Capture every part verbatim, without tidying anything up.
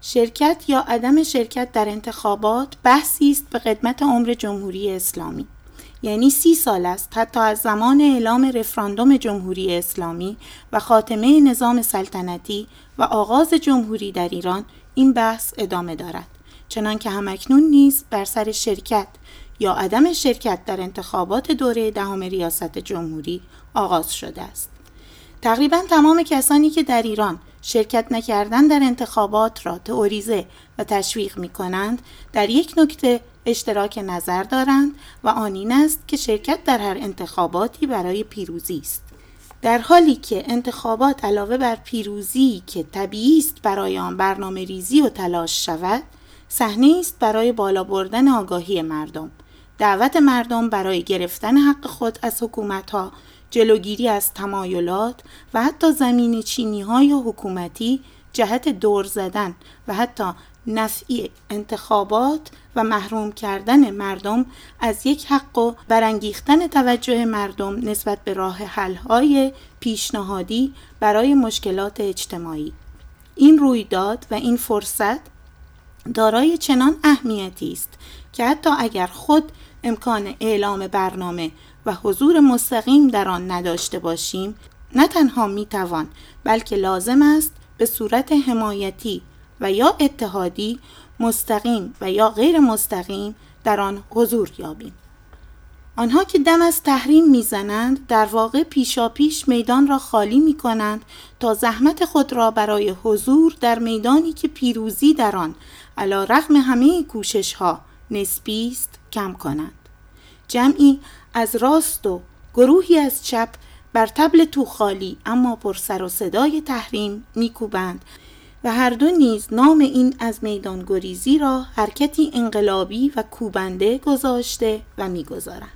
شرکت یا عدم شرکت در انتخابات بحثی است به قدمت عمر جمهوری اسلامی. یعنی سی سال است حتی از زمان اعلام رفراندوم جمهوری اسلامی و خاتمه نظام سلطنتی و آغاز جمهوری در ایران این بحث ادامه دارد. چنانکه همکنون نیز بر سر شرکت یا عدم شرکت در انتخابات دوره دهم ریاست جمهوری آغاز شده است. تقریبا تمام کسانی که در ایران شرکت نکردن در انتخابات را تئوریزه و تشویق می کنند در یک نکته اشتراک نظر دارند و آن این است که شرکت در هر انتخاباتی برای پیروزی است. در حالی که انتخابات علاوه بر پیروزی که طبیعی است برای آن برنامه ریزی و تلاش شود، صحنه است برای بالا بردن آگاهی مردم، دعوت مردم برای گرفتن حق خود از حکومت‌ها، جلوگیری از تمایلات و حتی زمین چینی‌های حکومتی جهت دور زدن و حتی نفی انتخابات و محروم کردن مردم از یک حق و برانگیختن توجه مردم نسبت به راه حل‌های پیشنهادی برای مشکلات اجتماعی. این رویداد و این فرصت دارای چنان اهمیتی است که حتی اگر خود امکان اعلام برنامه و حضور مستقیم در آن نداشته باشیم، نه تنها میتوان بلکه لازم است به صورت حمایتی و یا اتحادی مستقیم و یا غیر مستقیم در آن حضور یابیم. آنها که دم از تحریم میزنند در واقع پیشا پیش میدان را خالی میکنند تا زحمت خود را برای حضور در میدانی که پیروزی در آن علی رغم همه کوشش ها نسبی است کم کنند. جمعی از راست و گروهی از چپ بر طبل تو خالی اما پر سر و صدای تحریم میکوبند و هر دو نیز نام این از میدان گریزی را حرکتی انقلابی و کوبنده گذاشته و میگذارند.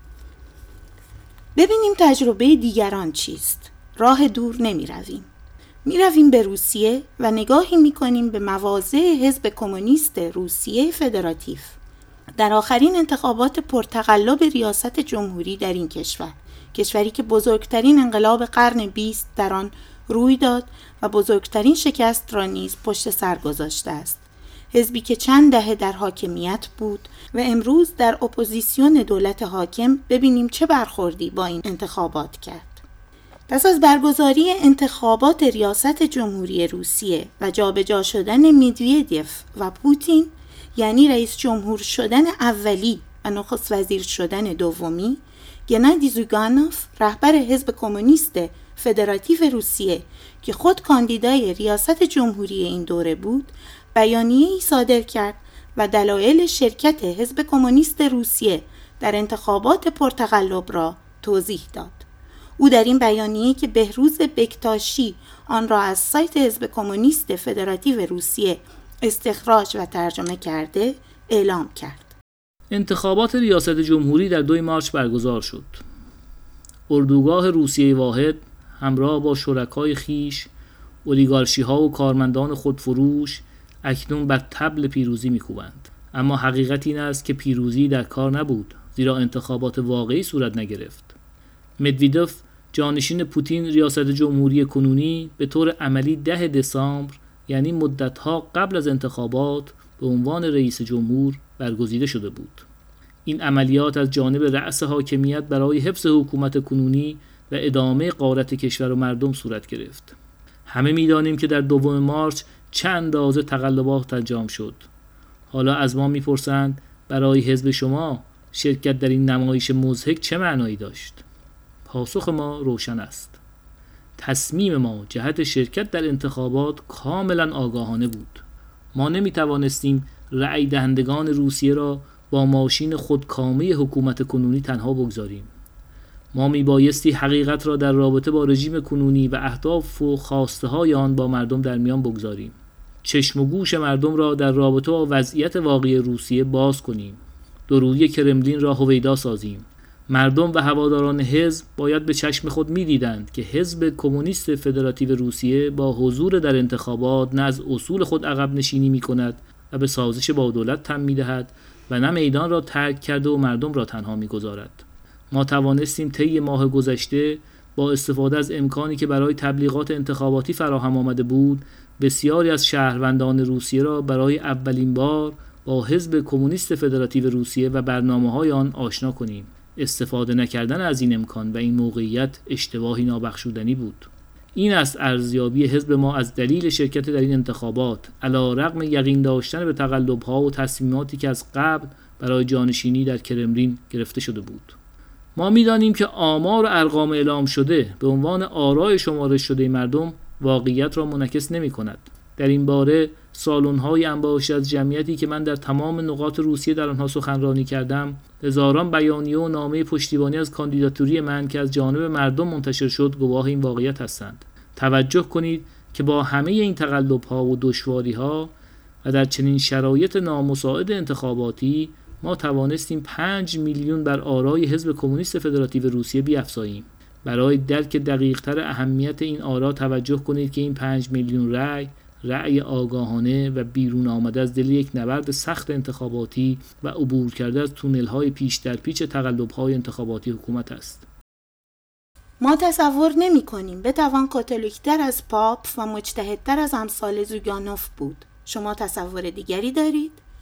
ببینیم تجربه دیگران چیست. راه دور نمی رویم. می رویم به روسیه و نگاهی می کنیم به مواضع حزب کمونیست روسیه فدراتیو در آخرین انتخابات پرتقلب ریاست جمهوری در این کشور، کشوری که بزرگترین انقلاب قرن بیست در آن روی داد و بزرگترین شکست را نیز پشت سر گذاشته است. حزبی که چند دهه در حاکمیت بود و امروز در اپوزیسیون دولت حاکم، ببینیم چه برخوردی با این انتخابات کرد. پس از برگزاری انتخابات ریاست جمهوری روسیه و جابجا شدن مدودیف و پوتین، یعنی رئیس جمهور شدن اولی و نخست وزیر شدن دومی، گنادی زوگانوف رهبر حزب کمونیست فدراتیو روسیه که خود کاندیدای ریاست جمهوری این دوره بود، بیانیه‌ای صادر کرد و دلایل شرکت حزب کمونیست روسیه در انتخابات پرتقلب را توضیح داد. او در این بیانیه که بهروز بکتاشی آن را از سایت حزب کمونیست فدراتیو روسیه استخراج و ترجمه کرده اعلام کرد. انتخابات ریاست جمهوری در دوم مارس برگزار شد. اردوگاه روسیه واحد همراه با شرکای خیش، اولیگارشی‌ها و کارمندان خودفروش اکنون بر طبل پیروزی می‌کوبند. اما حقیقت این است که پیروزی در کار نبود، زیرا انتخابات واقعی صورت نگرفت. مدودیف جانشین پوتین ریاست جمهوری کنونی به طور عملی ده دسامبر، یعنی مدت‌ها قبل از انتخابات، به عنوان رئیس جمهور برگزیده شده بود. این عملیات از جانب رأس حاکمیت برای حفظ حکومت کنونی و ادامه غارت کشور و مردم صورت گرفت. همه می‌دانیم که در دوم مارس چند اندازه تقلبات انجام شد. حالا از ما می‌پرسند برای حزب شما شرکت در این نمایش مضحک چه معنایی داشت؟ پاسخ ما روشن است. تصمیم ما جهت شرکت در انتخابات کاملا آگاهانه بود. ما نمی‌توانستیم رأی دهندگان روسیه را با ماشین خودکامه حکومت کنونی تنها بگذاریم. ما میبایستی حقیقت را در رابطه با رژیم کنونی و اهداف و خواسته های آن با مردم در میان بگذاریم. چشم و گوش مردم را در رابطه با وضعیت واقعی روسیه باز کنیم. درویی کرملین را هویدا سازیم. مردم و هواداران حزب باید به چشم خود می‌دیدند که حزب کمونیست فدراتیو روسیه با حضور در انتخابات نه از اصول خود عقب نشینی می‌کند و به سازش با دولت تن می‌دهد و نه میدان را ترک کرده و مردم را تنها می‌گذارد. ما توانستیم طی ماه گذشته با استفاده از امکانی که برای تبلیغات انتخاباتی فراهم آمده بود، بسیاری از شهروندان روسیه را برای اولین بار با حزب کمونیست فدراتیو روسیه و برنامه‌های آن آشنا کنیم. استفاده نکردن از این امکان و این موقعیت اشتباهی نابخشودنی بود. این است ارزیابی حزب ما از دلیل شرکت در این انتخابات، علی رغم یقین داشتن به تقلب‌ها و تصمیماتی که از قبل برای جانشینی در کرملین گرفته شده بود. ما می‌دانیم که آمار و ارقام اعلام شده به عنوان آرای شمارش شده مردم واقعیت را منعکس نمی‌کند. در این باره سالن‌های انباشته از جمعیتی که من در تمام نقاط روسیه در آنها سخنرانی کردم، هزاران بیانیه و نامه پشتیبانی از کاندیداتوری من که از جانب مردم منتشر شد گواه این واقعیت هستند. توجه کنید که با همه این تقلب‌ها و دشواری‌ها و در چنین شرایط نامساعد انتخاباتی ما توانستیم پنج میلیون بر آرای حزب کمونیست فدراتیو روسیه بیفزاییم. برای درک دقیق‌تر اهمیت این آرا توجه کنید که این پنج میلیون رأی رأی آگاهانه و بیرون آمده از دل یک نبرد سخت انتخاباتی و عبور کرده از تونل‌های پیش در پیچ تقلب‌های انتخاباتی حکومت است. ما تصور نمی کنیم بتوان کاتولیک‌تر از پاپ و مجتهدتر از امثال زوگانوف بود. شما تصور دیگری دارید؟